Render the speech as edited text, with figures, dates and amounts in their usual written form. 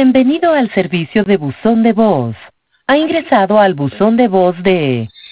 Bienvenido al servicio de buzón de voz. Ha ingresado al buzón de voz de